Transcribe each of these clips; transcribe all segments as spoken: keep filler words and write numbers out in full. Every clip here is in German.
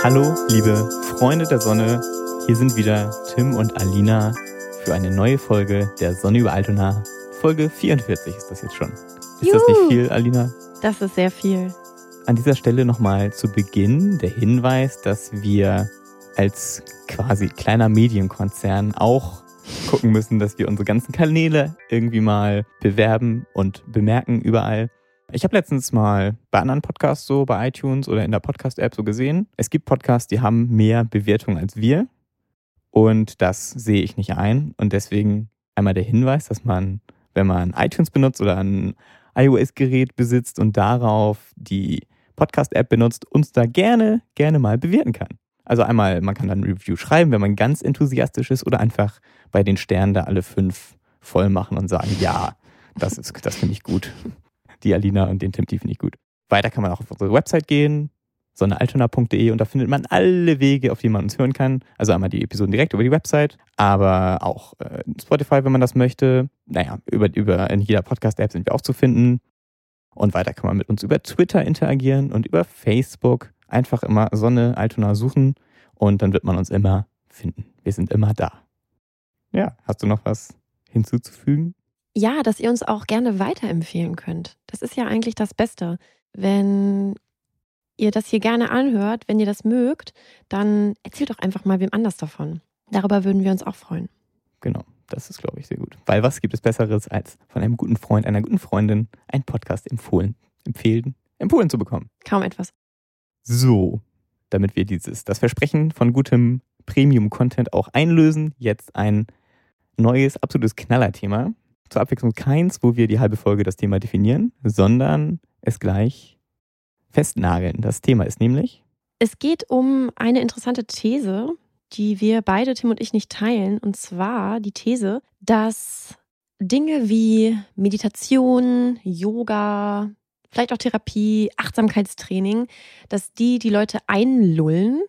Hallo, liebe Freunde der Sonne. Hier sind wieder Tim und Alina für eine neue Folge der Sonne über Altona. Folge vierundvierzig ist das jetzt schon. Ist Juhu. Das nicht viel, Alina? Das ist sehr viel. An dieser Stelle nochmal zu Beginn der Hinweis, dass wir als quasi kleiner Medienkonzern auch gucken müssen, dass wir unsere ganzen Kanäle irgendwie mal bewerben und bemerken überall. Ich habe letztens mal bei anderen Podcasts so, bei iTunes oder in der Podcast-App so gesehen, es gibt Podcasts, die haben mehr Bewertungen als wir und das sehe ich nicht ein und deswegen einmal der Hinweis, dass man, wenn man iTunes benutzt oder ein iOS-Gerät besitzt und darauf die Podcast-App benutzt, uns da gerne, gerne mal bewerten kann. Also einmal, man kann dann ein Review schreiben, wenn man ganz enthusiastisch ist oder einfach bei den Sternen da alle fünf voll machen und sagen, ja, das ist, das finde ich gut. Die Alina und den Tim, die finde ich gut. Weiter kann man auch auf unsere Website gehen, sonnealtona punkt de, und da findet man alle Wege, auf die man uns hören kann. Also einmal die Episoden direkt über die Website, aber auch äh, Spotify, wenn man das möchte. Naja, über, über in jeder Podcast-App sind wir auch zu finden. Und weiter kann man mit uns über Twitter interagieren und über Facebook. Einfach immer Sonne Altona suchen und dann wird man uns immer finden. Wir sind immer da. Ja, hast du noch was hinzuzufügen? Ja, dass ihr uns auch gerne weiterempfehlen könnt. Das ist ja eigentlich das Beste. Wenn ihr das hier gerne anhört, wenn ihr das mögt, dann erzählt doch einfach mal wem anders davon. Darüber würden wir uns auch freuen. Genau, das ist, glaube ich, sehr gut. Weil was gibt es Besseres, als von einem guten Freund, einer guten Freundin einen Podcast empfohlen, empfehlen, empfohlen zu bekommen? Kaum etwas. So, damit wir dieses, das Versprechen von gutem Premium-Content auch einlösen, jetzt ein neues, absolutes Knallerthema. Zur Abwechslung keins, wo wir die halbe Folge das Thema definieren, sondern es gleich festnageln. Das Thema ist nämlich... Es geht um eine interessante These, die wir beide, Tim und ich, nicht teilen. Und zwar die These, dass Dinge wie Meditation, Yoga, vielleicht auch Therapie, Achtsamkeitstraining, dass die die Leute einlullen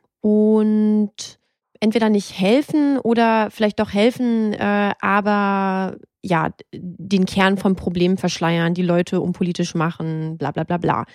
und entweder nicht helfen oder vielleicht doch helfen, äh, aber ja, den Kern vom Problem verschleiern, die Leute unpolitisch machen, bla bla bla bla.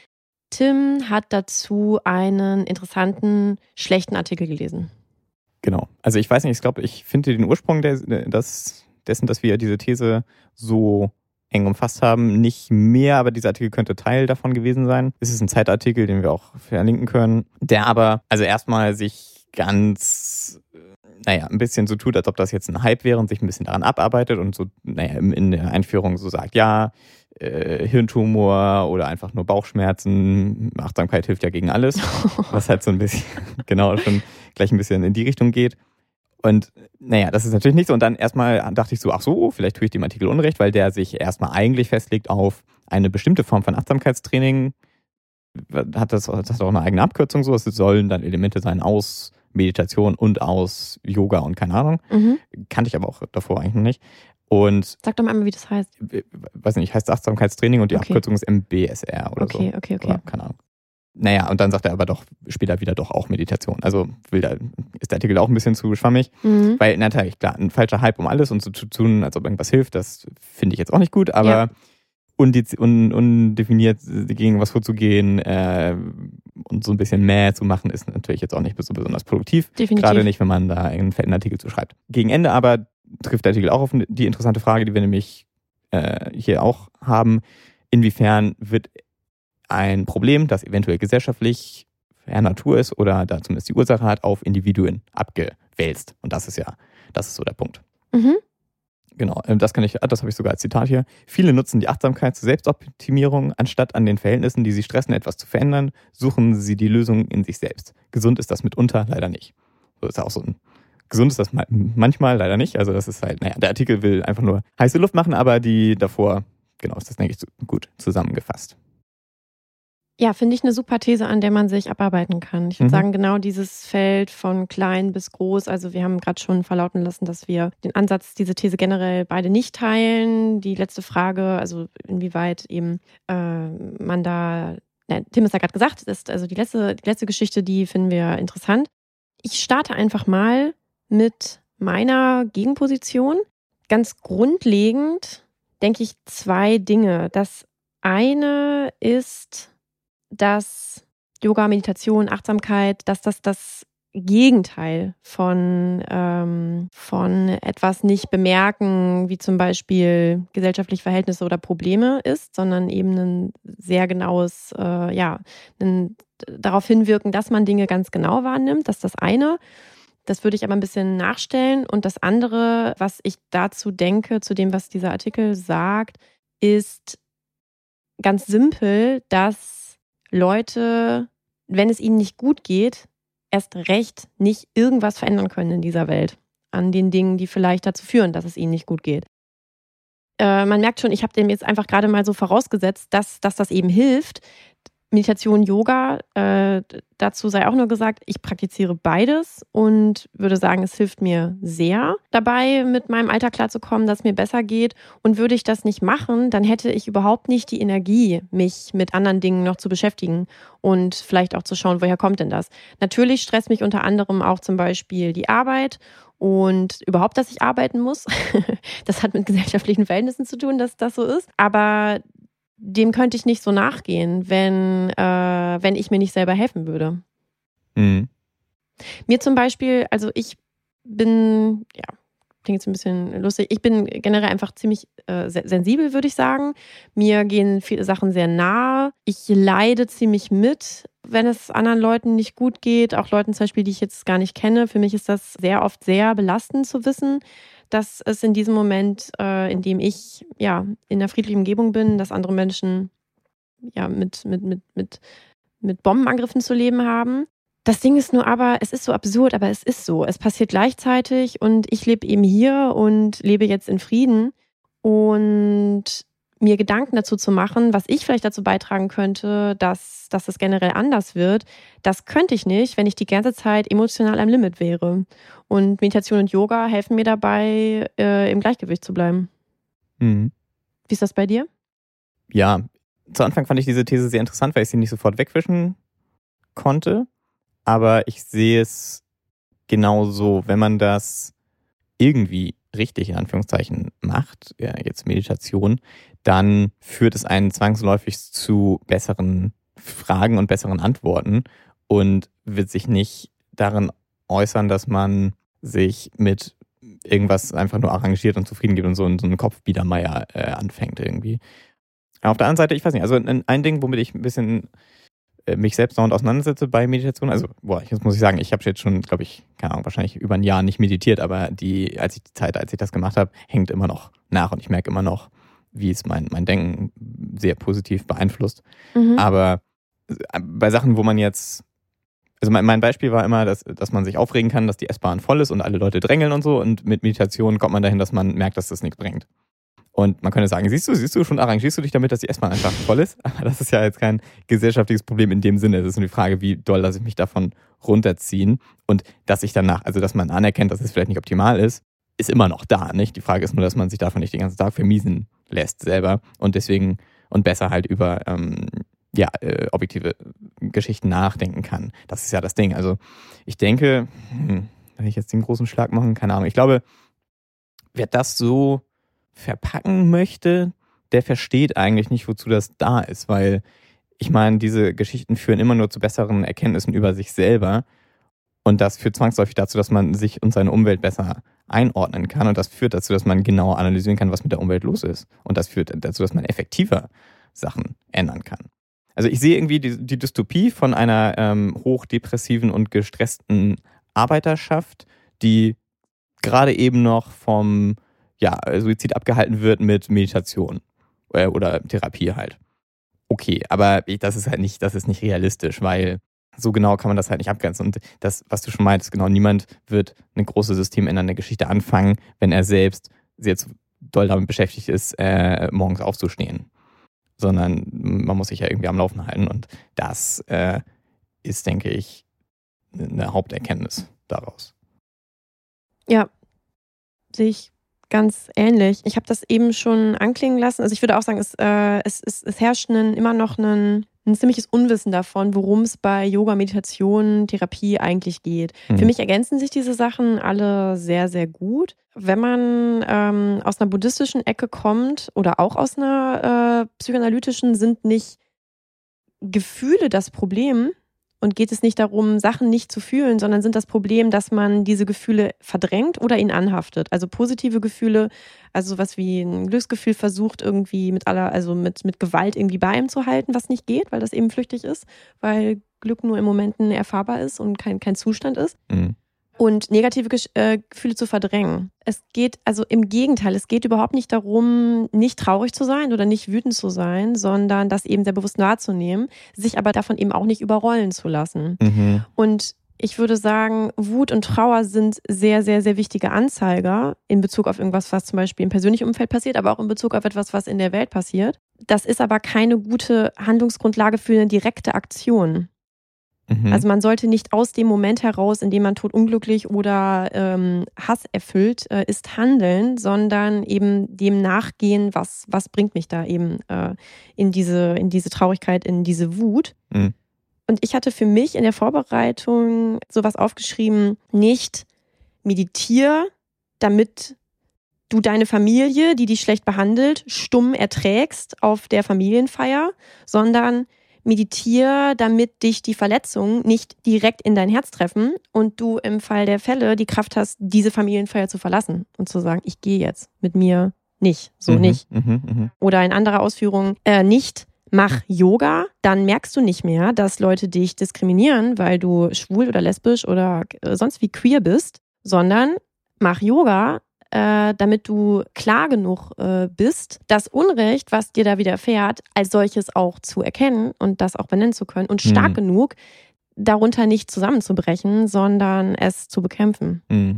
Tim hat dazu einen interessanten, schlechten Artikel gelesen. Genau. Also ich weiß nicht, ich glaube, ich finde den Ursprung des, des, dessen, dass wir diese These so eng umfasst haben, nicht mehr, aber dieser Artikel könnte Teil davon gewesen sein. Es ist ein Zeitartikel, den wir auch verlinken können, der aber also erstmal sich ganz, naja, ein bisschen so tut, als ob das jetzt ein Hype wäre und sich ein bisschen daran abarbeitet und so, naja, in der Einführung so sagt, ja, äh, Hirntumor oder einfach nur Bauchschmerzen, Achtsamkeit hilft ja gegen alles, was halt so ein bisschen, genau, schon gleich ein bisschen in die Richtung geht. Und naja, das ist natürlich nicht so. Und dann erstmal dachte ich so, ach so, vielleicht tue ich dem Artikel Unrecht, weil der sich erstmal eigentlich festlegt auf eine bestimmte Form von Achtsamkeitstraining. Hat das, das hat auch eine eigene Abkürzung so. Es sollen dann Elemente sein aus Meditation und aus Yoga und keine Ahnung. Mhm. Kannte ich aber auch davor eigentlich noch nicht. Und sag doch mal einmal, wie das heißt. Weiß nicht, heißt Achtsamkeitstraining und die okay. Abkürzung ist M B S R oder okay, so. Okay, okay, okay. Keine Ahnung. Naja, und dann sagt er aber doch später wieder doch auch Meditation. Also will da, ist der Artikel auch ein bisschen zu schwammig. Mhm. Weil natürlich, klar, ein falscher Hype um alles und so zu tun, als ob irgendwas hilft, das finde ich jetzt auch nicht gut. Aber ja. undiz- un- undefiniert gegen was vorzugehen äh, und so ein bisschen mäh zu machen, ist natürlich jetzt auch nicht so besonders produktiv. Definitiv. Gerade nicht, wenn man da einen fetten Artikel zu schreibt. Gegen Ende aber trifft der Artikel auch auf die interessante Frage, die wir nämlich äh, hier auch haben. Inwiefern wird ein Problem, das eventuell gesellschaftlich der Natur ist oder da zumindest die Ursache hat, auf Individuen abgewälzt. Und das ist ja, das ist so der Punkt. Mhm. Genau, das kann ich, das habe ich sogar als Zitat hier. Viele nutzen die Achtsamkeit zur Selbstoptimierung. Anstatt an den Verhältnissen, die sie stressen, etwas zu verändern, suchen sie die Lösung in sich selbst. Gesund ist das mitunter leider nicht. So ist auch so ein, gesund ist das manchmal leider nicht. Also das ist halt, naja, der Artikel will einfach nur heiße Luft machen, aber die davor, genau, ist das, denke ich, gut zusammengefasst. Ja, finde ich eine super These, an der man sich abarbeiten kann. Ich würde Mhm. sagen, genau dieses Feld von klein bis groß. Also wir haben gerade schon verlauten lassen, dass wir den Ansatz, diese These generell beide nicht teilen. Die letzte Frage, also inwieweit eben äh, man da, ne, Tim ist ja gerade gesagt, ist also die letzte, die letzte Geschichte, die finden wir interessant. Ich starte einfach mal mit meiner Gegenposition. Ganz grundlegend denke ich zwei Dinge. Das eine ist, dass Yoga, Meditation, Achtsamkeit, dass das das Gegenteil von, ähm, von etwas nicht bemerken, wie zum Beispiel gesellschaftliche Verhältnisse oder Probleme ist, sondern eben ein sehr genaues, äh, ja, ein, darauf hinwirken, dass man Dinge ganz genau wahrnimmt. Das ist das eine. Das würde ich aber ein bisschen nachstellen. Und das andere, was ich dazu denke, zu dem, was dieser Artikel sagt, ist ganz simpel, dass Leute, wenn es ihnen nicht gut geht, erst recht nicht irgendwas verändern können in dieser Welt an den Dingen, die vielleicht dazu führen, dass es ihnen nicht gut geht. Äh, man merkt schon, ich habe dem jetzt einfach gerade mal so vorausgesetzt, dass, dass das eben hilft. Meditation, Yoga, äh, dazu sei auch nur gesagt, ich praktiziere beides und würde sagen, es hilft mir sehr dabei, mit meinem Alltag klarzukommen, dass es mir besser geht. Und würde ich das nicht machen, dann hätte ich überhaupt nicht die Energie, mich mit anderen Dingen noch zu beschäftigen und vielleicht auch zu schauen, woher kommt denn das? Natürlich stresst mich unter anderem auch zum Beispiel die Arbeit und überhaupt, dass ich arbeiten muss. Das hat mit gesellschaftlichen Verhältnissen zu tun, dass das so ist. Aber dem könnte ich nicht so nachgehen, wenn, äh, wenn ich mir nicht selber helfen würde. Mhm. Mir zum Beispiel, also ich bin, ja, klingt jetzt ein bisschen lustig, ich bin generell einfach ziemlich äh, sensibel, würde ich sagen. Mir gehen viele Sachen sehr nahe. Ich leide ziemlich mit, wenn es anderen Leuten nicht gut geht, auch Leuten zum Beispiel, die ich jetzt gar nicht kenne. Für mich ist das sehr oft sehr belastend zu wissen, dass es in diesem Moment, äh, in dem ich ja in einer friedlichen Umgebung bin, dass andere Menschen ja mit, mit, mit, mit, mit Bombenangriffen zu leben haben. Das Ding ist nur aber, es ist so absurd, aber es ist so. Es passiert gleichzeitig und ich lebe eben hier und lebe jetzt in Frieden. Und mir Gedanken dazu zu machen, was ich vielleicht dazu beitragen könnte, dass, dass es generell anders wird, das könnte ich nicht, wenn ich die ganze Zeit emotional am Limit wäre. Und Meditation und Yoga helfen mir dabei, äh, im Gleichgewicht zu bleiben. Mhm. Wie ist das bei dir? Ja, zu Anfang fand ich diese These sehr interessant, weil ich sie nicht sofort wegwischen konnte. Aber ich sehe es genauso, wenn man das irgendwie richtig in Anführungszeichen macht, ja, jetzt Meditation, dann führt es einen zwangsläufig zu besseren Fragen und besseren Antworten und wird sich nicht darin äußern, dass man sich mit irgendwas einfach nur arrangiert und zufrieden gibt und so, so einen Kopfbiedermeier äh, anfängt irgendwie. Auf der anderen Seite, ich weiß nicht, also ein Ding, womit ich ein bisschen mich selbst dauernd auseinandersetze bei Meditation. Also, boah, jetzt muss ich sagen, ich habe jetzt schon, glaube ich, keine Ahnung, wahrscheinlich über ein Jahr nicht meditiert, aber die, als ich die Zeit, als ich das gemacht habe, hängt immer noch nach und ich merke immer noch, wie es mein, mein Denken sehr positiv beeinflusst. Mhm. Aber bei Sachen, wo man jetzt, also mein, mein Beispiel war immer, dass, dass man sich aufregen kann, dass die S-Bahn voll ist und alle Leute drängeln und so, und mit Meditation kommt man dahin, dass man merkt, dass das nichts bringt. Und man könnte sagen, siehst du, siehst du, schon arrangierst du dich damit, dass die S-Bahn einfach voll ist? Aber das ist ja jetzt kein gesellschaftliches Problem in dem Sinne. Es ist nur die Frage, wie doll lasse ich mich davon runterziehen. Und dass ich danach, also dass man anerkennt, dass es vielleicht nicht optimal ist, ist immer noch da, nicht? Die Frage ist nur, dass man sich davon nicht den ganzen Tag vermiesen lässt selber. Und deswegen, und besser halt über ähm, ja, äh, objektive Geschichten nachdenken kann. Das ist ja das Ding. Also ich denke, hm, wenn ich jetzt den großen Schlag machen, keine Ahnung. Ich glaube, wer das so verpacken möchte, der versteht eigentlich nicht, wozu das da ist, weil ich meine, diese Geschichten führen immer nur zu besseren Erkenntnissen über sich selber und das führt zwangsläufig dazu, dass man sich und seine Umwelt besser einordnen kann und das führt dazu, dass man genauer analysieren kann, was mit der Umwelt los ist und das führt dazu, dass man effektiver Sachen ändern kann. Also ich sehe irgendwie die, die Dystopie von einer ähm, hochdepressiven und gestressten Arbeiterschaft, die gerade eben noch vom ja, Suizid abgehalten wird mit Meditation äh, oder Therapie halt. Okay, aber das ist halt nicht, das ist nicht realistisch, weil so genau kann man das halt nicht abgrenzen. Und das, was du schon meintest, genau, niemand wird eine große systemändernde Geschichte anfangen, wenn er selbst sehr zu doll damit beschäftigt ist, äh, morgens aufzustehen. Sondern man muss sich ja irgendwie am Laufen halten und das äh, ist, denke ich, eine Haupterkenntnis daraus. Ja, sehe ich ganz ähnlich. Ich habe das eben schon anklingen lassen. Also ich würde auch sagen, es, äh, es, es, es herrscht ein, immer noch ein, ein ziemliches Unwissen davon, worum es bei Yoga, Meditation, Therapie eigentlich geht. Mhm. Für mich ergänzen sich diese Sachen alle sehr, sehr gut. Wenn man ähm, aus einer buddhistischen Ecke kommt oder auch aus einer äh, psychoanalytischen, sind nicht Gefühle das Problem, Und geht es nicht darum, Sachen nicht zu fühlen, sondern sind das Problem, dass man diese Gefühle verdrängt oder ihnen anhaftet. Also positive Gefühle, also sowas wie ein Glücksgefühl versucht irgendwie mit aller, also mit, mit Gewalt irgendwie bei ihm zu halten, was nicht geht, weil das eben flüchtig ist, weil Glück nur in Momenten erfahrbar ist und kein, kein Zustand ist. Mhm. Und negative äh, Gefühle zu verdrängen. Es geht, also im Gegenteil, es geht überhaupt nicht darum, nicht traurig zu sein oder nicht wütend zu sein, sondern das eben sehr bewusst wahrzunehmen, sich aber davon eben auch nicht überrollen zu lassen. Mhm. Und ich würde sagen, Wut und Trauer sind sehr, sehr, sehr wichtige Anzeiger in Bezug auf irgendwas, was zum Beispiel im persönlichen Umfeld passiert, aber auch in Bezug auf etwas, was in der Welt passiert. Das ist aber keine gute Handlungsgrundlage für eine direkte Aktion. Mhm. Also man sollte nicht aus dem Moment heraus, in dem man todunglücklich oder ähm, Hass erfüllt äh, ist, handeln, sondern eben dem nachgehen, was, was bringt mich da eben äh, in diese, in diese Traurigkeit, in diese Wut. Mhm. Und ich hatte für mich in der Vorbereitung sowas aufgeschrieben, nicht meditiere, damit du deine Familie, die dich schlecht behandelt, stumm erträgst auf der Familienfeier, sondern meditiere, damit dich die Verletzungen nicht direkt in dein Herz treffen und du im Fall der Fälle die Kraft hast, diese Familienfeier zu verlassen und zu sagen, ich gehe jetzt mit mir nicht, so mhm, nicht. Mhm, mh. Oder in anderer Ausführung, äh, nicht mach Yoga, dann merkst du nicht mehr, dass Leute dich diskriminieren, weil du schwul oder lesbisch oder sonst wie queer bist, sondern mach Yoga, Äh, damit du klar genug äh, bist, das Unrecht, was dir da widerfährt, als solches auch zu erkennen und das auch benennen zu können und stark Mhm. genug, darunter nicht zusammenzubrechen, sondern es zu bekämpfen. Mhm.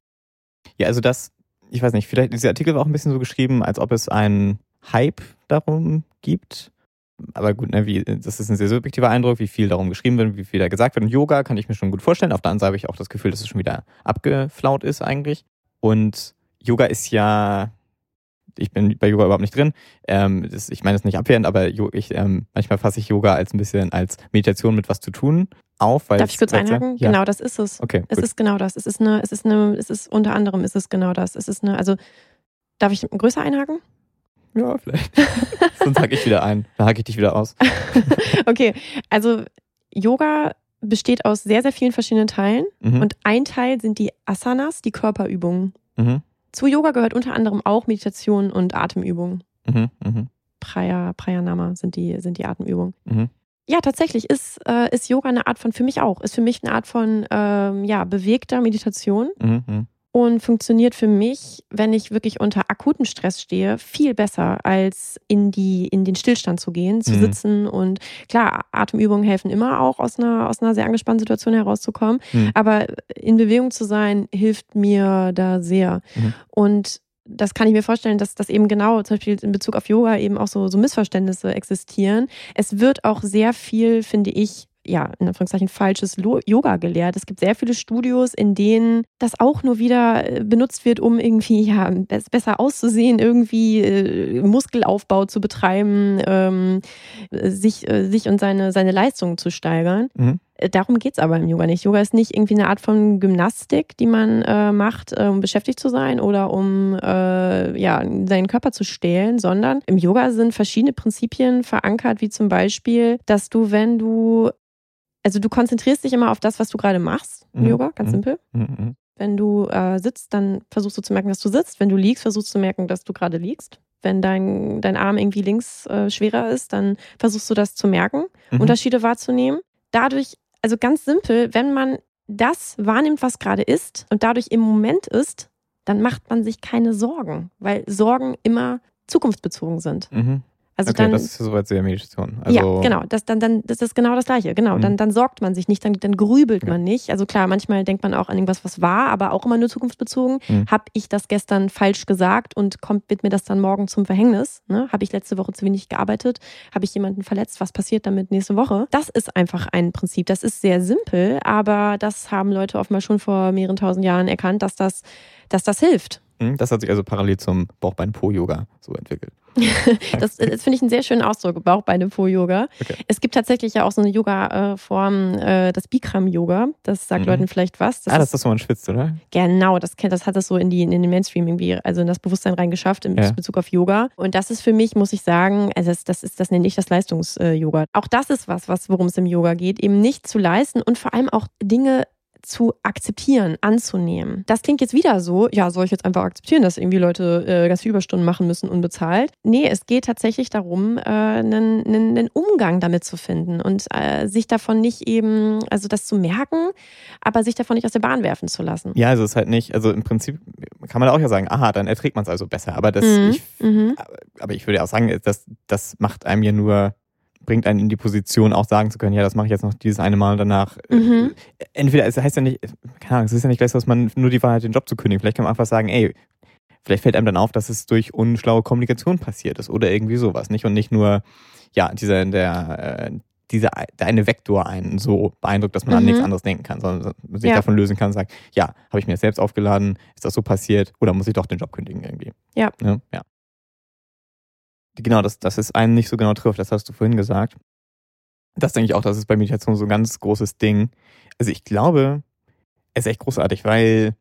Ja, also das, ich weiß nicht, vielleicht, dieser Artikel war auch ein bisschen so geschrieben, als ob es einen Hype darum gibt. Aber gut, ne, wie, das ist ein sehr subjektiver Eindruck, wie viel darum geschrieben wird, wie viel da gesagt wird. Und Yoga kann ich mir schon gut vorstellen. Auf der anderen Seite habe ich auch das Gefühl, dass es schon wieder abgeflaut ist eigentlich. Und Yoga ist ja, ich bin bei Yoga überhaupt nicht drin. Ähm, das, ich meine es nicht abwehrend, aber ich, ähm, manchmal fasse ich Yoga als ein bisschen als Meditation mit was zu tun auf. Weil Darf ich kurz es, einhaken? Ja. Genau, das ist es. Okay, es gut. ist genau das. Es ist eine, es ist eine, es ist unter anderem ist es genau das. Es ist eine, also darf ich größer einhaken? Ja, vielleicht. Sonst hake ich wieder ein. Dann hake ich dich wieder aus. Okay, also Yoga besteht aus sehr, sehr vielen verschiedenen Teilen. Mhm. Und ein Teil sind die Asanas, die Körperübungen. Mhm. Zu Yoga gehört unter anderem auch Meditation und Atemübungen. Mhm. Mhm. Praya, Pranayama sind die, sind die Atemübungen. Mhm. Ja, tatsächlich ist, äh, ist Yoga eine Art von, für mich auch, ist für mich eine Art von ähm, ja, bewegter Meditation. Mhm. Und funktioniert für mich, wenn ich wirklich unter akutem Stress stehe, viel besser, als in die in den Stillstand zu gehen, zu Mhm. sitzen. Und klar, Atemübungen helfen immer auch, aus einer, aus einer sehr angespannten Situation herauszukommen. Mhm. Aber in Bewegung zu sein, hilft mir da sehr. Mhm. Und das kann ich mir vorstellen, dass das eben genau, zum Beispiel in Bezug auf Yoga, eben auch so, so Missverständnisse existieren. Es wird auch sehr viel, finde ich, ja, in Anführungszeichen falsches Yoga gelehrt. Es gibt sehr viele Studios, in denen das auch nur wieder benutzt wird, um irgendwie ja besser auszusehen, irgendwie äh, Muskelaufbau zu betreiben, ähm, sich, äh, sich und seine, seine Leistungen zu steigern. Mhm. Darum geht es aber im Yoga nicht. Yoga ist nicht irgendwie eine Art von Gymnastik, die man äh, macht, äh, um beschäftigt zu sein oder um äh, ja, seinen Körper zu stählen, sondern im Yoga sind verschiedene Prinzipien verankert, wie zum Beispiel, dass du, wenn du Also du konzentrierst dich immer auf das, was du gerade machst im Mhm. Yoga, ganz Mhm. simpel. Mhm. Wenn du äh, sitzt, dann versuchst du zu merken, dass du sitzt. Wenn du liegst, versuchst du zu merken, dass du gerade liegst. Wenn dein, dein Arm irgendwie links äh, schwerer ist, dann versuchst du das zu merken, Mhm. Unterschiede wahrzunehmen. Dadurch, also ganz simpel, wenn man das wahrnimmt, was gerade ist und dadurch im Moment ist, dann macht man sich keine Sorgen, weil Sorgen immer zukunftsbezogen sind. Mhm. Also Okay, dann, das ist ja soweit sehr Meditation. Also, ja, genau. Das, dann, dann, das ist genau das Gleiche. Genau. Mhm. Dann, dann sorgt man sich nicht, dann, dann grübelt Ja. man nicht. Also klar, manchmal denkt man auch an irgendwas, was war, aber auch immer nur zukunftsbezogen. Mhm. Habe ich das gestern falsch gesagt und kommt, wird mir das dann morgen zum Verhängnis? Ne? Habe ich letzte Woche zu wenig gearbeitet? Habe ich jemanden verletzt? Was passiert damit nächste Woche? Das ist einfach ein Prinzip. Das ist sehr simpel, aber das haben Leute offenbar schon vor mehreren tausend Jahren erkannt, dass das, dass das hilft. Das hat sich also parallel zum Bauch-Bein-Po-Yoga so entwickelt. das, das finde ich einen sehr schönen Ausdruck, Bauch-Beine-Po-Yoga. Okay. Es gibt tatsächlich ja auch so eine Yoga-Form, äh, das Bikram-Yoga. Das sagt mhm. Leuten vielleicht was. Das ah, das ist das, wo man schwitzt, oder? Genau, das, das hat es so in, die, in den Mainstream irgendwie, also in das Bewusstsein reingeschafft in ja. Bezug auf Yoga. Und das ist für mich, muss ich sagen, also das, das, ist, das nenne ich das Leistungs-Yoga. Auch das ist was, was worum es im Yoga geht, eben nicht zu leisten und vor allem auch Dinge zu akzeptieren, anzunehmen. Das klingt jetzt wieder so, ja, soll ich jetzt einfach akzeptieren, dass irgendwie Leute äh, ganz viele Überstunden machen müssen, unbezahlt? Nee, es geht tatsächlich darum, äh, einen, einen, einen Umgang damit zu finden und äh, sich davon nicht eben, also das zu merken, aber sich davon nicht aus der Bahn werfen zu lassen. Ja, also es ist halt nicht, also im Prinzip kann man auch ja sagen, aha, dann erträgt man es also besser, aber das, mhm. ich, mhm. aber ich würde auch sagen, das, das macht einem ja nur bringt einen in die Position, auch sagen zu können, ja, das mache ich jetzt noch dieses eine Mal und danach. Mhm. Entweder, es heißt ja nicht, keine Ahnung, es ist ja nicht gleich so, dass man nur die Wahl hat, den Job zu kündigen. Vielleicht kann man einfach sagen, ey, vielleicht fällt einem dann auf, dass es durch unschlaue Kommunikation passiert ist oder irgendwie sowas, nicht? Und nicht nur, ja, dieser, der, äh, dieser, der eine Vektor einen so beeindruckt, dass man mhm. an nichts anderes denken kann, sondern sich ja. davon lösen kann und sagt, ja, habe ich mir das selbst aufgeladen, ist das so passiert oder muss ich doch den Job kündigen irgendwie? Ja. Ja. ja. Genau, dass, dass es einen nicht so genau trifft, das hast du vorhin gesagt. Das denke ich auch, das ist bei Meditation so ein ganz großes Ding. Also ich glaube, es ist echt großartig, weil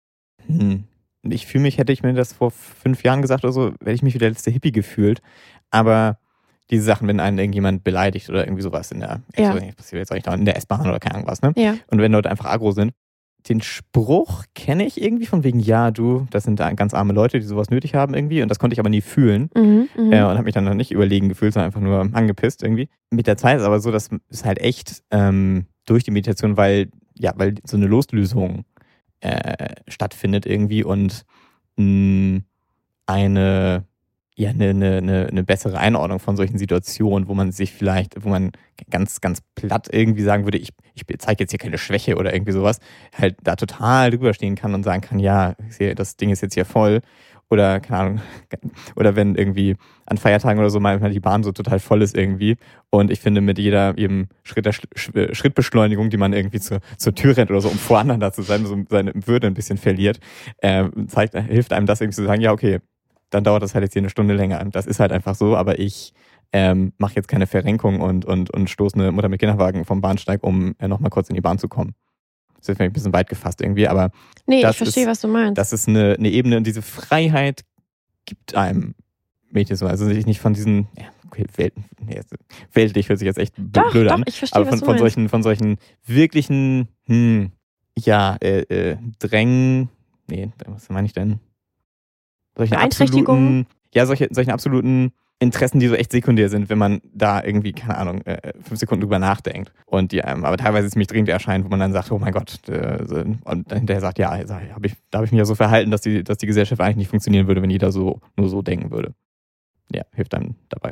hm, ich fühle mich, hätte ich mir das vor fünf Jahren gesagt oder so, hätte ich mich wie der letzte Hippie gefühlt. Aber diese Sachen, wenn einen irgendjemand beleidigt oder irgendwie sowas in der, ja. ich passiert jetzt eigentlich in der S-Bahn oder keine Ahnung was, ne? Ja. Und wenn Leute einfach aggro sind, den Spruch kenne ich irgendwie von wegen, ja, du, das sind ganz arme Leute, die sowas nötig haben irgendwie. Und das konnte ich aber nie fühlen. Mhm, äh, und habe mich dann noch nicht überlegen gefühlt, sondern einfach nur angepisst irgendwie. Mit der Zeit ist aber so, dass es halt echt ähm, durch die Meditation, weil, ja, weil so eine Loslösung äh, stattfindet irgendwie und mh, eine, ja, eine, eine, eine bessere Einordnung von solchen Situationen, wo man sich vielleicht, wo man ganz, ganz platt irgendwie sagen würde, ich, ich zeige jetzt hier keine Schwäche oder irgendwie sowas, halt da total drüber stehen kann und sagen kann, ja, das Ding ist jetzt hier voll. Oder, keine Ahnung, oder wenn irgendwie an Feiertagen oder so manchmal die Bahn so total voll ist irgendwie und ich finde mit jeder eben Schritt der Sch- Schrittbeschleunigung, die man irgendwie zur, zur Tür rennt oder so, um voreinander zu sein, so seine Würde ein bisschen verliert, äh, zeigt, hilft einem das irgendwie zu sagen, ja, okay, dann dauert das halt jetzt hier eine Stunde länger. Das ist halt einfach so, aber ich ähm, mache jetzt keine Verrenkung und, und, und stoße eine Mutter mit Kinderwagen vom Bahnsteig, um äh, nochmal kurz in die Bahn zu kommen. Das ist vielleicht ein bisschen weit gefasst irgendwie, aber nee, das ich verstehe, ist, was du meinst. Das ist eine, eine Ebene und diese Freiheit gibt einem Meditation. Also sich nicht von diesen, ja, okay, Welt, nee, weltlich hört sich jetzt echt doch, blöd doch, an, ich verstehe, aber von, was du von meinst. solchen, von solchen wirklichen, hm, ja, äh, äh, Drängen, nee, was meine ich denn? Solchen Beeinträchtigungen? absoluten, ja, solche, solchen absoluten Interessen, die so echt sekundär sind, wenn man da irgendwie, keine Ahnung, äh, fünf Sekunden drüber nachdenkt. Und die einem aber teilweise ziemlich dringend erscheint, wo man dann sagt, oh mein Gott, äh, und hinterher sagt, ja, also, hab ich, da habe ich mich ja so verhalten, dass die, dass die Gesellschaft eigentlich nicht funktionieren würde, wenn jeder so nur so denken würde. Ja, hilft einem dabei.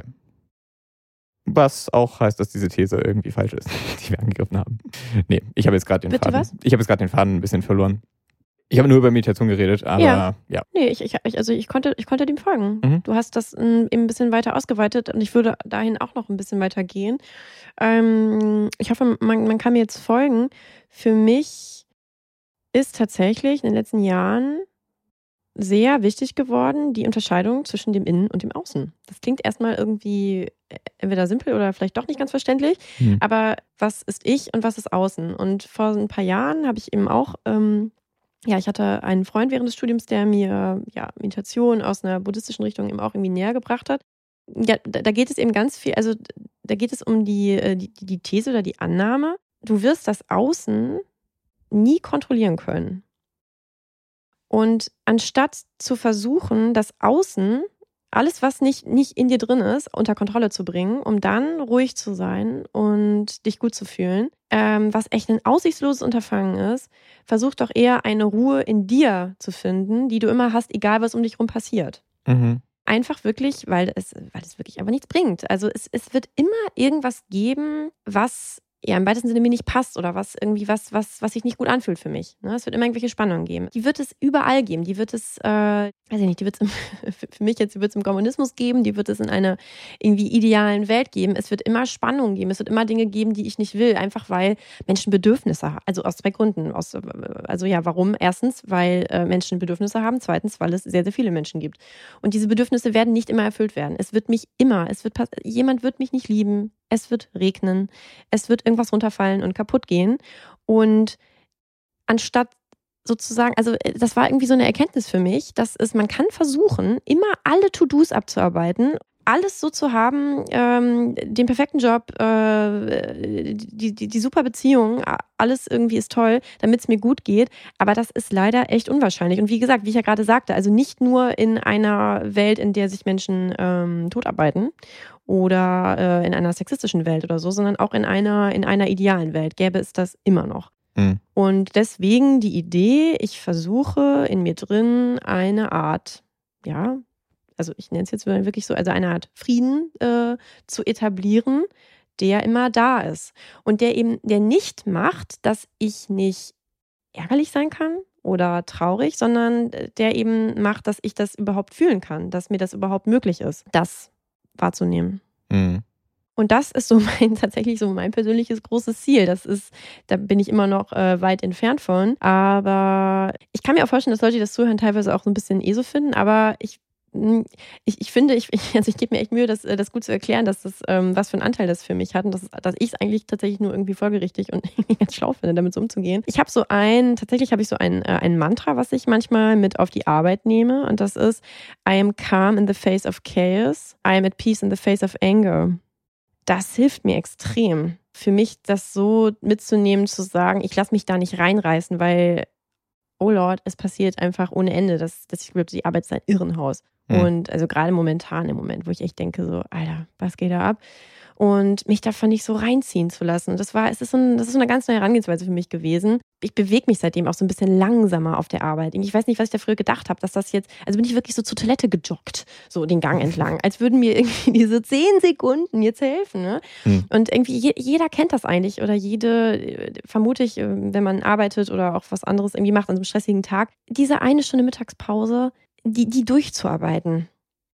Was auch heißt, dass diese These irgendwie falsch ist, die wir angegriffen haben. Nee, ich habe jetzt gerade den Bitte Faden. was? Ich habe jetzt gerade den Faden ein bisschen verloren. Ich habe nur über Meditation geredet, aber ja. ja. Nee, ich, ich, also ich konnte, ich konnte dem folgen. Mhm. Du hast das ein, ein bisschen weiter ausgeweitet und ich würde dahin auch noch ein bisschen weiter gehen. Ähm, ich hoffe, man, man kann mir jetzt folgen. Für mich ist tatsächlich in den letzten Jahren sehr wichtig geworden, die Unterscheidung zwischen dem Innen und dem Außen. Das klingt erstmal irgendwie entweder simpel oder vielleicht doch nicht ganz verständlich, mhm. aber was ist ich und was ist außen? Und vor ein paar Jahren habe ich eben auch ähm, Ja, ich hatte einen Freund während des Studiums, der mir ja, Meditation aus einer buddhistischen Richtung eben auch irgendwie näher gebracht hat. Ja, da, da geht es eben ganz viel, also da geht es um die, die, die These oder die Annahme, du wirst das Außen nie kontrollieren können. Und anstatt zu versuchen, das Außen, alles, was nicht, nicht in dir drin ist, unter Kontrolle zu bringen, um dann ruhig zu sein und dich gut zu fühlen, ähm, was echt ein aussichtsloses Unterfangen ist, versuch doch eher eine Ruhe in dir zu finden, die du immer hast, egal was um dich rum passiert. Mhm. Einfach wirklich, weil es, weil es wirklich einfach nichts bringt. Also es, es wird immer irgendwas geben, was ja im weitesten Sinne mir nicht passt oder was irgendwie was, was, was sich nicht gut anfühlt für mich. Ne? Es wird immer irgendwelche Spannungen geben. Die wird es überall geben. Die wird es, äh, weiß ich nicht, die wird es im, für mich jetzt, die wird es im Kommunismus geben, die wird es in einer irgendwie idealen Welt geben. Es wird immer Spannungen geben. Es wird immer Dinge geben, die ich nicht will, einfach weil Menschen Bedürfnisse haben. Also aus zwei Gründen. Aus, also ja, warum? Erstens, weil äh, Menschen Bedürfnisse haben. Zweitens, weil es sehr, sehr viele Menschen gibt. Und diese Bedürfnisse werden nicht immer erfüllt werden. Es wird mich immer, es wird jemand wird mich nicht lieben. Es wird regnen, es wird irgendwas runterfallen und kaputt gehen. Und anstatt sozusagen, also das war irgendwie so eine Erkenntnis für mich, dass es, man kann versuchen, immer alle To-Dos abzuarbeiten, alles so zu haben, ähm, den perfekten Job, äh, die, die, die super Beziehung, alles irgendwie ist toll, damit es mir gut geht. Aber das ist leider echt unwahrscheinlich. Und wie gesagt, wie ich ja gerade sagte, also nicht nur in einer Welt, in der sich Menschen ähm, totarbeiten oder äh, in einer sexistischen Welt oder so, sondern auch in einer, in einer idealen Welt gäbe es das immer noch. Mhm. Und deswegen die Idee, ich versuche in mir drin eine Art, ja, also ich nenne es jetzt wirklich so, also eine Art Frieden äh, zu etablieren, der immer da ist. Und der eben, der nicht macht, dass ich nicht ärgerlich sein kann oder traurig, sondern der eben macht, dass ich das überhaupt fühlen kann, dass mir das überhaupt möglich ist, das wahrzunehmen. Mhm. Und das ist so mein, tatsächlich so mein persönliches großes Ziel. Das ist, da bin ich immer noch äh, weit entfernt von. Aber ich kann mir auch vorstellen, dass Leute, die das zuhören, teilweise auch so ein bisschen eh so finden. Aber ich Ich, ich finde, ich, also ich gebe mir echt Mühe, das, das gut zu erklären, dass das, ähm, was für einen Anteil das für mich hat und dass, dass ich es eigentlich tatsächlich nur irgendwie folgerichtig und ganz schlau finde, damit so umzugehen. Ich habe so ein, tatsächlich habe ich so ein, äh, ein Mantra, was ich manchmal mit auf die Arbeit nehme und das ist I am calm in the face of chaos, I am at peace in the face of anger. Das hilft mir extrem. Für mich das so mitzunehmen, zu sagen, ich lasse mich da nicht reinreißen, weil, oh Lord, es passiert einfach ohne Ende. Das, das, ich glaube, die Arbeit ist ein Irrenhaus. Mhm. Und also gerade momentan im Moment, wo ich echt denke, so, Alter, was geht da ab? Und mich davon nicht so reinziehen zu lassen. Und das war, es ist so ein, das ist so eine ganz neue Herangehensweise für mich gewesen. Ich bewege mich seitdem auch so ein bisschen langsamer auf der Arbeit. Ich weiß nicht, was ich da früher gedacht habe, dass das jetzt, also bin ich wirklich so zur Toilette gejoggt, so den Gang entlang, als würden mir irgendwie diese zehn Sekunden jetzt helfen. Ne? Mhm. Und irgendwie je, jeder kennt das eigentlich oder jede, vermute ich, wenn man arbeitet oder auch was anderes irgendwie macht an so einem stressigen Tag, diese eine Stunde Mittagspause, die, die durchzuarbeiten.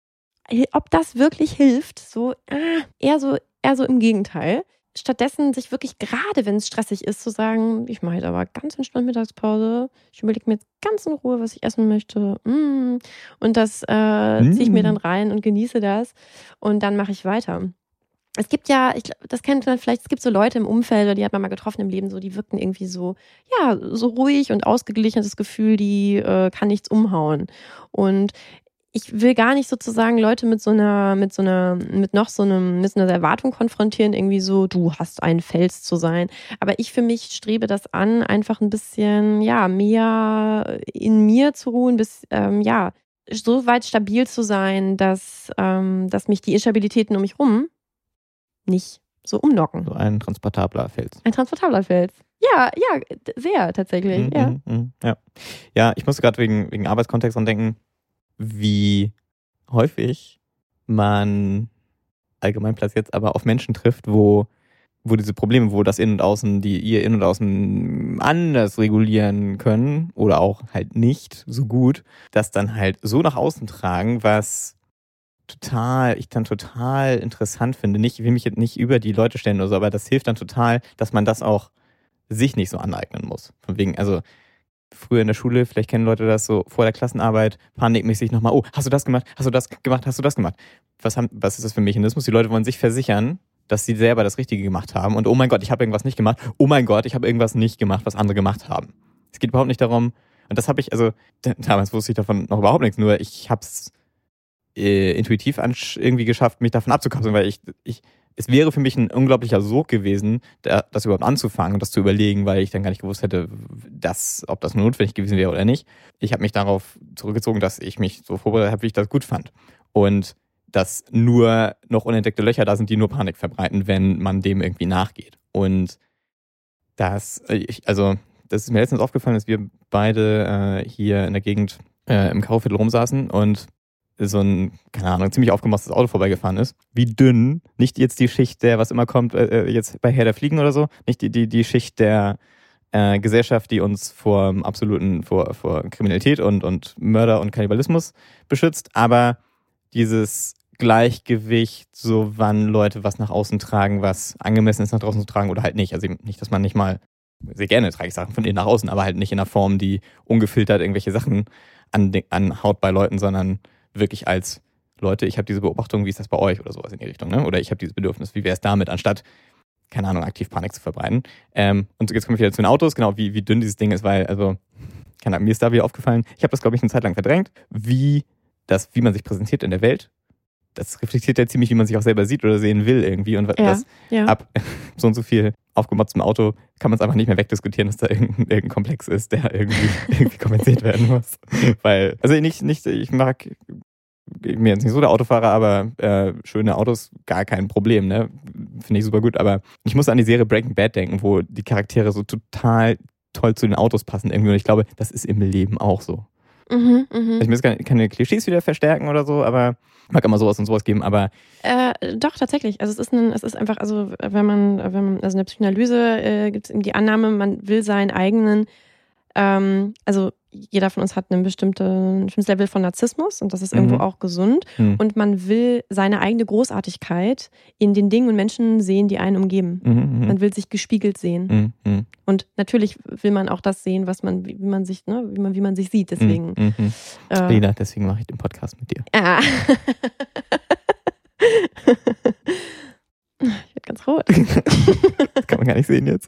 Ob das wirklich hilft, so ah, eher so eher so im Gegenteil. Stattdessen sich wirklich, gerade wenn es stressig ist, zu sagen, ich mache jetzt aber ganz entspannt Mittagspause, ich überlege mir jetzt ganz in Ruhe, was ich essen möchte. Mm. Und das äh, mm. ziehe ich mir dann rein und genieße das und dann mache ich weiter. Es gibt ja, ich, das kennt man vielleicht, es gibt so Leute im Umfeld, oder die hat man mal getroffen im Leben, so die wirkten irgendwie so, ja, so ruhig und ausgeglichen, das Gefühl, die äh, kann nichts umhauen. Und ich will gar nicht sozusagen Leute mit so einer, mit so einer, mit noch so einem, mit so einer Erwartung konfrontieren, irgendwie so, du hast ein Fels zu sein. Aber ich für mich strebe das an, einfach ein bisschen, ja, mehr in mir zu ruhen, bis, ähm, ja, so weit stabil zu sein, dass, ähm, dass mich die Instabilitäten um mich rum nicht so umnocken. So ein transportabler Fels. Ein transportabler Fels. Ja, ja, sehr tatsächlich, mhm, ja. Mhm, ja. Ja, ich musste gerade wegen, wegen Arbeitskontext dran denken, wie häufig man allgemeinplatziert jetzt aber auf Menschen trifft, wo, wo diese Probleme, wo das Innen und Außen, die ihr Innen und Außen anders regulieren können oder auch halt nicht so gut, das dann halt so nach außen tragen, was total, ich dann total interessant finde. Nicht, ich will mich jetzt nicht über die Leute stellen oder so, aber das hilft dann total, dass man das auch sich nicht so aneignen muss. Von wegen, also früher in der Schule, vielleicht kennen Leute das so, vor der Klassenarbeit, panikmäßig nochmal, oh, hast du das gemacht, hast du das gemacht, hast du das gemacht? Was, haben, was ist das für ein Mechanismus? Die Leute wollen sich versichern, dass sie selber das Richtige gemacht haben und oh mein Gott, ich habe irgendwas nicht gemacht, oh mein Gott, ich habe irgendwas nicht gemacht, was andere gemacht haben. Es geht überhaupt nicht darum, und das habe ich, also damals wusste ich davon noch überhaupt nichts, nur ich habe es äh, intuitiv irgendwie geschafft, mich davon abzukapseln, weil ich, ich es wäre für mich ein unglaublicher Sog gewesen, das überhaupt anzufangen und das zu überlegen, weil ich dann gar nicht gewusst hätte, dass, ob das notwendig gewesen wäre oder nicht. Ich habe mich darauf zurückgezogen, dass ich mich so vorbereitet habe, wie ich das gut fand. Und dass nur noch unentdeckte Löcher da sind, die nur Panik verbreiten, wenn man dem irgendwie nachgeht. Und das, ich, also, das ist mir letztens aufgefallen, dass wir beide äh, hier in der Gegend äh, im Kaufviertel rumsaßen und so ein, keine Ahnung, ziemlich aufgemotztes Auto vorbeigefahren ist, wie dünn, nicht jetzt die Schicht der, was immer kommt, äh, jetzt bei Herr der Fliegen oder so, nicht die, die, die Schicht der äh, Gesellschaft, die uns vor absoluten, vor, vor Kriminalität und, und Mörder und Kannibalismus beschützt, aber dieses Gleichgewicht, so wann Leute was nach außen tragen, was angemessen ist nach draußen zu tragen oder halt nicht. Also nicht, dass man nicht mal, sehr gerne trage ich Sachen von innen nach außen, aber halt nicht in einer Form, die ungefiltert irgendwelche Sachen an, anhaut bei Leuten, sondern wirklich als Leute, ich habe diese Beobachtung, wie ist das bei euch oder sowas in die Richtung, ne? Oder ich habe dieses Bedürfnis, wie wäre es damit, anstatt, keine Ahnung, aktiv Panik zu verbreiten. Ähm, und jetzt kommen wir wieder zu den Autos, genau, wie, wie dünn dieses Ding ist, weil, also, keine Ahnung, mir ist da wieder aufgefallen, ich habe das, glaube ich, eine Zeit lang verdrängt, wie das, wie man sich präsentiert in der Welt, das reflektiert ja ziemlich, wie man sich auch selber sieht oder sehen will irgendwie. Und ja, das ja. ab so und so viel aufgemotztem Auto kann man es einfach nicht mehr wegdiskutieren, dass da irgendein, irgendein Komplex ist, der irgendwie, irgendwie kompensiert werden muss. Weil, also nicht, nicht, ich mag mir jetzt nicht so der Autofahrer, aber äh, schöne Autos, gar kein Problem, ne? Finde ich super gut. Aber ich muss an die Serie Breaking Bad denken, wo die Charaktere so total toll zu den Autos passen irgendwie. Und ich glaube, das ist im Leben auch so. Mhm, mh. Ich muss keine, keine Klischees wieder verstärken oder so, aber mag immer sowas und sowas geben, aber äh, doch, tatsächlich. Also es ist ein, es ist einfach, also wenn man, wenn man, also in der Psychoanalyse äh, gibt es eben die Annahme, man will seinen eigenen, ähm, also jeder von uns hat einen bestimmten, ein bestimmtes Level von Narzissmus und das ist irgendwo mhm. auch gesund. Mhm. Und man will seine eigene Großartigkeit in den Dingen und Menschen sehen, die einen umgeben. Mhm, man will sich gespiegelt sehen. Mhm. Und natürlich will man auch das sehen, was man, wie man sich, ne, wie man, wie man sich sieht. Deswegen. Mhm. Äh, Lena, deswegen mache ich den Podcast mit dir. Ah. Ich werde ganz rot. Das kann man gar nicht sehen jetzt.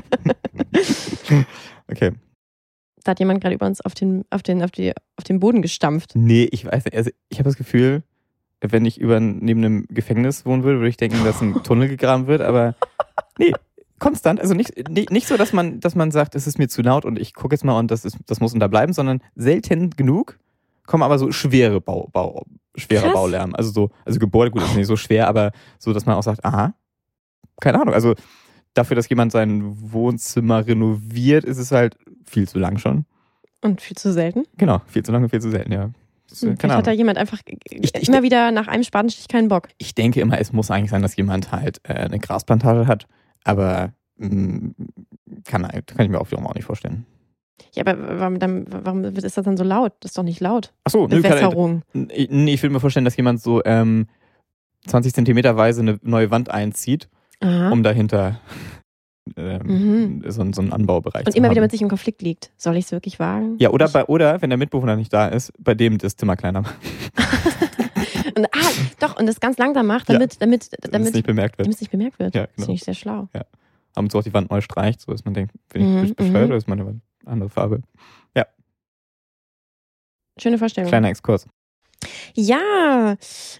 Okay. Da hat jemand gerade über uns auf den, auf den, auf die, auf den Boden gestampft. Nee, ich weiß nicht. Also ich habe das Gefühl, wenn ich über, neben einem Gefängnis wohnen würde, würde ich denken, dass ein Tunnel gegraben wird, aber nee, konstant. Also nicht, nicht, nicht so, dass man, dass man sagt, es ist mir zu laut und ich gucke jetzt mal und das, ist, das muss unterbleiben, sondern selten genug kommen aber so schwere Bau, Bau, schwerer Krass. Baulärm. Also so, also Gebäude, gut, ist nicht so schwer, aber so, dass man auch sagt, aha, keine Ahnung. Also dafür, dass jemand sein Wohnzimmer renoviert, ist es halt viel zu lang schon. Und viel zu selten? Genau, viel zu lang und viel zu selten, ja. Das, hm, vielleicht hat da jemand einfach ich, ich, immer wieder nach einem Spatenstich keinen Bock. Ich denke immer, es muss eigentlich sein, dass jemand halt äh, eine Grasplantage hat, aber mh, kann, kann ich mir auch wiederum auch nicht vorstellen. Ja, aber warum, dann, warum ist das dann so laut? Das ist doch nicht laut. Ach so, Bewässerung. Nö, kann, nee, ich will mir vorstellen, dass jemand so ähm, zwanzig Zentimeter weise eine neue Wand einzieht, Aha. um dahinter ähm, mhm. so, so einen Anbaubereich und zu immer haben. wieder mit sich im Konflikt liegt. Soll ich es wirklich wagen? Ja, oder, bei, oder wenn der Mitbewohner nicht da ist, bei dem das Zimmer kleiner macht. und, ah, doch, und das ganz langsam macht, damit, ja, damit, damit, damit es nicht bemerkt wird. Damit es nicht bemerkt wird. Ja, genau. Das finde ich sehr schlau. Ja. Ab und zu auch die Wand neu streicht, so dass man denkt, bin ich mhm, bescheuert mhm. oder ist meine Wand andere Farbe? Ja. Schöne Vorstellung. Kleiner Exkurs. Ja,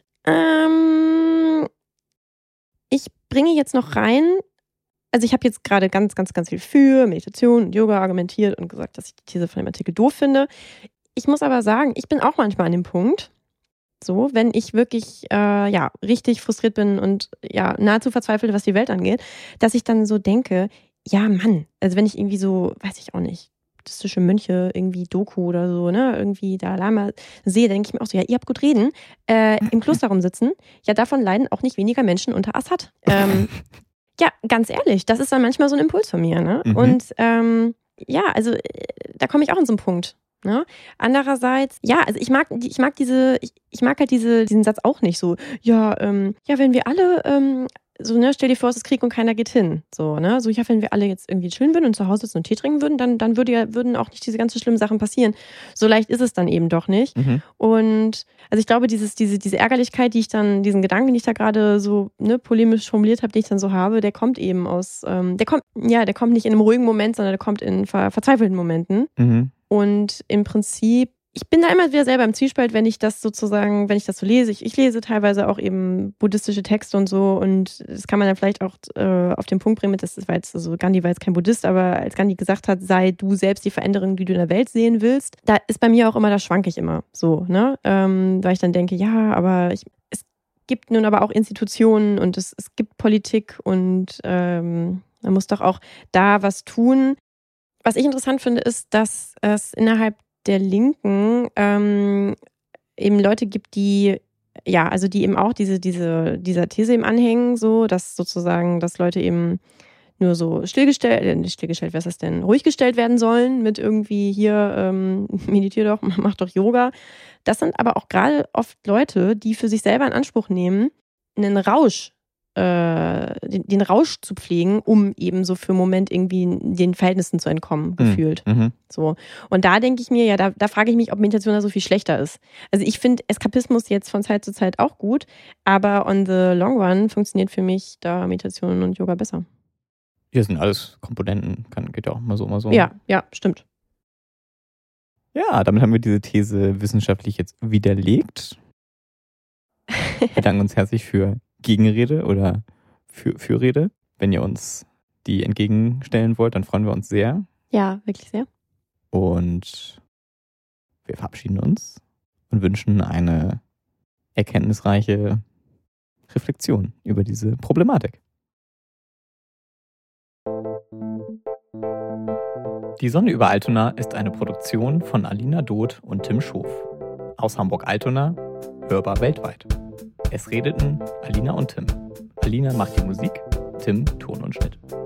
ähm, ich bringe jetzt noch rein, also ich habe jetzt gerade ganz, ganz, ganz viel für Meditation und Yoga argumentiert und gesagt, dass ich die These von dem Artikel doof finde. Ich muss aber sagen, ich bin auch manchmal an dem Punkt, so, wenn ich wirklich äh, ja, richtig frustriert bin und ja, nahezu verzweifelt, was die Welt angeht, dass ich dann so denke, ja Mann, also wenn ich irgendwie so, weiß ich auch nicht, buddhistische Mönche, irgendwie Doku oder so, ne, irgendwie da Lama sehe, denke ich mir auch so, ja, ihr habt gut reden, äh, im Kloster rumsitzen, ja, davon leiden auch nicht weniger Menschen unter Assad. Ähm, ja, ganz ehrlich, das ist dann manchmal so ein Impuls von mir, ne? Mhm. Und ähm, ja, also da komme ich auch an so einen Punkt. Ne? Andererseits, ja, also ich mag, ich mag diese, ich, ich mag halt diese, diesen Satz auch nicht so, ja, ähm, ja, wenn wir alle, ähm, so, ne, stell dir vor, es ist Krieg und keiner geht hin. So, ne? So, ja, wenn wir alle jetzt irgendwie chillen würden und zu Hause sitzen und Tee trinken würden, dann, dann würde ja, würden auch nicht diese ganzen schlimmen Sachen passieren. So leicht ist es dann eben doch nicht. Mhm. Und also ich glaube, dieses, diese, diese Ärgerlichkeit, die ich dann, diesen Gedanken, den ich da gerade so ne, polemisch formuliert habe, den ich dann so habe, der kommt eben aus, ähm, der kommt, ja, der kommt nicht in einem ruhigen Moment, sondern der kommt in ver, verzweifelten Momenten. Mhm. Und im Prinzip, ich bin da immer wieder selber im Zwiespalt, wenn ich das sozusagen, wenn ich das so lese. Ich, ich lese teilweise auch eben buddhistische Texte und so und das kann man dann vielleicht auch äh, auf den Punkt bringen, mit, das war jetzt, also Gandhi war jetzt kein Buddhist, aber als Gandhi gesagt hat, sei du selbst die Veränderung, die du in der Welt sehen willst, da ist bei mir auch immer, da schwanke ich immer so, ne, ähm, weil ich dann denke, ja, aber ich, es gibt nun aber auch Institutionen und es, es gibt Politik und ähm, man muss doch auch da was tun. Was ich interessant finde, ist, dass es innerhalb der Linken ähm, eben Leute gibt, die ja, also die eben auch diese, diese, dieser These eben anhängen, so, dass sozusagen, dass Leute eben nur so stillgestellt, äh, nicht stillgestellt, was ist das denn, ruhig gestellt werden sollen mit irgendwie hier, ähm, meditier doch, mach doch Yoga. Das sind aber auch gerade oft Leute, die für sich selber in Anspruch nehmen, einen Rausch, äh, den, den Rausch zu pflegen, um eben so für einen Moment irgendwie den Verhältnissen zu entkommen, gefühlt. Mhm. So. Und da denke ich mir, ja, da, da frage ich mich, ob Meditation da so viel schlechter ist. Also ich finde Eskapismus jetzt von Zeit zu Zeit auch gut, aber on the long run funktioniert für mich da Meditation und Yoga besser. Hier sind alles Komponenten, kann, geht ja auch mal so, mal so. Ja, ja, stimmt. Ja, damit haben wir diese These wissenschaftlich jetzt widerlegt. Wir bedanken uns herzlich für Gegenrede oder für Fürrede. Wenn ihr uns die entgegenstellen wollt, dann freuen wir uns sehr. Ja, wirklich sehr. Und wir verabschieden uns und wünschen eine erkenntnisreiche Reflexion über diese Problematik. Die Sonne über Altona ist eine Produktion von Alina Doth und Tim Schof. Aus Hamburg-Altona, hörbar weltweit. Es redeten Alina und Tim. Alina macht die Musik, Tim Ton und Schnitt.